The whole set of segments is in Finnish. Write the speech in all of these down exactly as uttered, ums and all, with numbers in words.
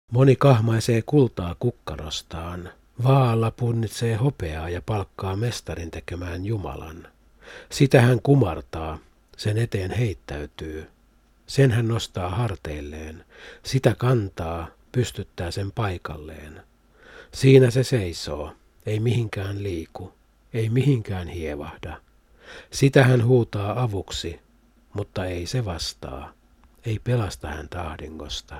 Moni kahmaisee kultaa kukkarostaan, vaalla punnitsee hopeaa ja palkkaa mestarin tekemään Jumalan. Sitä hän kumartaa, sen eteen heittäytyy. Sen hän nostaa harteilleen, sitä kantaa, pystyttää sen paikalleen. Siinä se seisoo, ei mihinkään liiku, ei mihinkään hievahda. Sitä hän huutaa avuksi, mutta ei se vastaa, ei pelasta häntä ahdingosta.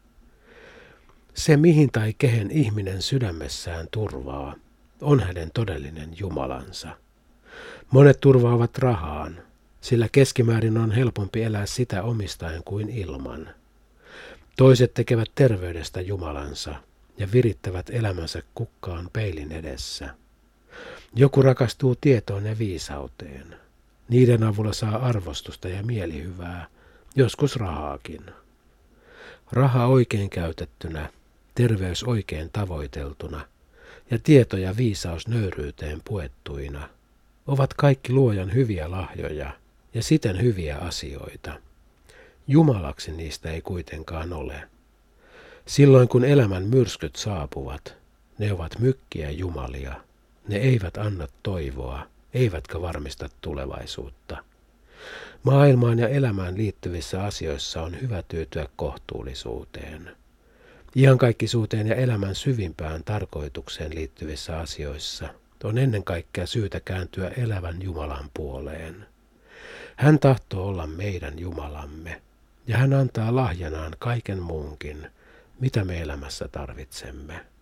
Se mihin tai kehen ihminen sydämessään turvaa, on hänen todellinen Jumalansa. Monet turvaavat rahaan, sillä keskimäärin on helpompi elää sitä omistaen kuin ilman. Toiset tekevät terveydestä Jumalansa ja virittävät elämänsä kukkaan peilin edessä. Joku rakastuu tietoon ja viisauteen. Niiden avulla saa arvostusta ja mielihyvää, joskus rahaakin. Raha oikein käytettynä, terveys oikein tavoiteltuna ja tieto ja viisaus nöyryyteen puettuina ovat kaikki luojan hyviä lahjoja ja siten hyviä asioita. Jumalaksi niistä ei kuitenkaan ole. Silloin kun elämän myrskyt saapuvat, ne ovat mykkiä jumalia. Ne eivät anna toivoa, eivätkä varmista tulevaisuutta. Maailmaan ja elämään liittyvissä asioissa on hyvä tyytyä kohtuullisuuteen. Iankaikkisuuteen ja elämän syvimpään tarkoitukseen liittyvissä asioissa on ennen kaikkea syytä kääntyä elävän Jumalan puoleen. Hän tahtoo olla meidän Jumalamme, ja hän antaa lahjanaan kaiken muunkin, mitä me elämässä tarvitsemme.